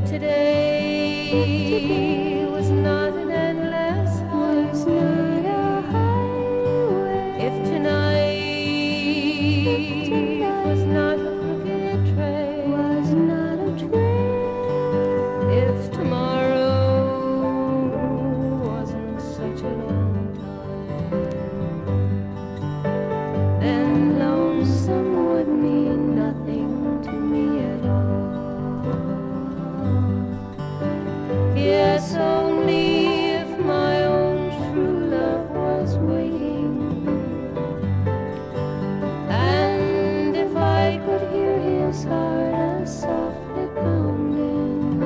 today was not an endless highway, if tonight was not a crooked trail, if tomorrow wasn't such a long time, then lonesome would mean nothing to me at all. Yes, only if my own true love was waiting, and if I could hear his heart as softly pounding,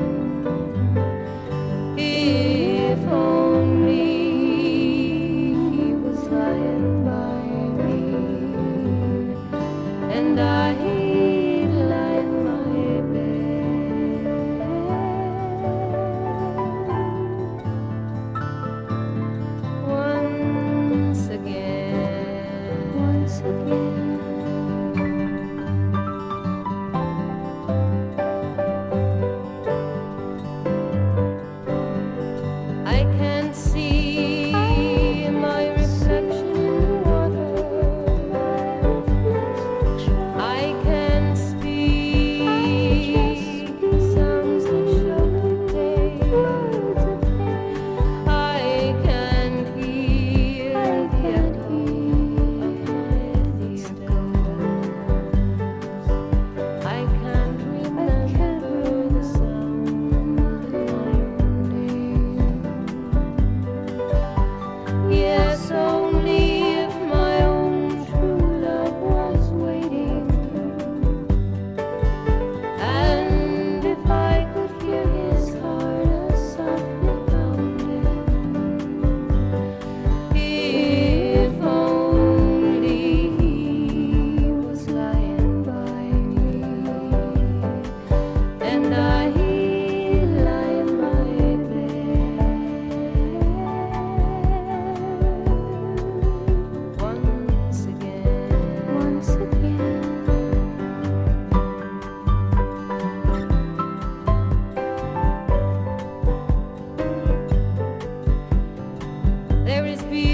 if only he was lying by me, and I lie in my bed. Once again. I can see my reflection in the water. I can speak sounds that show the day. I can hear the echo of my theaters. I can't remember the sound of my own name. Yes, only if my own true love was waiting, and if I could hear his heart as softly pounding, if only he was lying by me, and I lie in my bed. Once again. There is beauty